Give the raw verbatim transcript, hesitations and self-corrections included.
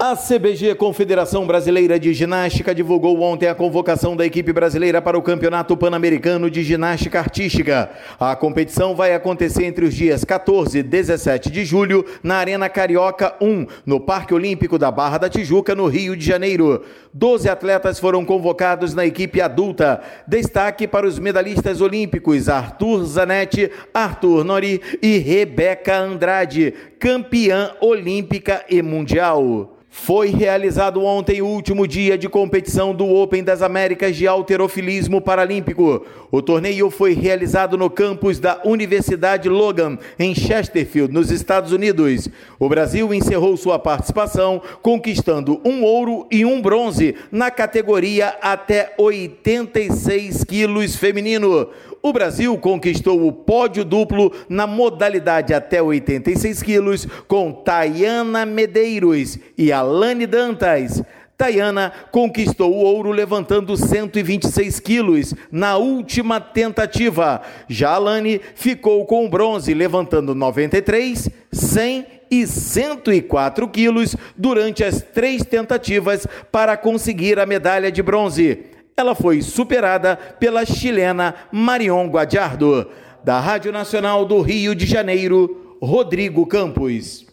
A C B G, Confederação Brasileira de Ginástica, divulgou ontem a convocação da equipe brasileira para o Campeonato Pan-Americano de Ginástica Artística. A competição vai acontecer entre os dias quatorze e dezessete de julho na Arena Carioca um, no Parque Olímpico da Barra da Tijuca, no Rio de Janeiro. Doze atletas foram convocados na equipe adulta. Destaque para os medalhistas olímpicos Arthur Zanetti, Arthur Nori e Rebeca Andrade, campeã olímpica e mundial. Foi realizado ontem o último dia de competição do Open das Américas de halterofilismo paralímpico. O torneio foi realizado no campus da Universidade Logan, em Chesterfield, nos Estados Unidos. O Brasil encerrou sua participação conquistando um ouro e um bronze na categoria até oitenta e seis quilos feminino. O Brasil conquistou o pódio duplo na modalidade até oitenta e seis quilos com Tayana Medeiros e Alane Dantas. Tayana conquistou o ouro levantando cento e vinte e seis quilos na última tentativa. Já Alane ficou com o bronze levantando noventa e três, cem e cento e quatro quilos durante as três tentativas para conseguir a medalha de bronze. Ela foi superada pela chilena Marion Guadiardo. Da Rádio Nacional do Rio de Janeiro, Rodrigo Campos.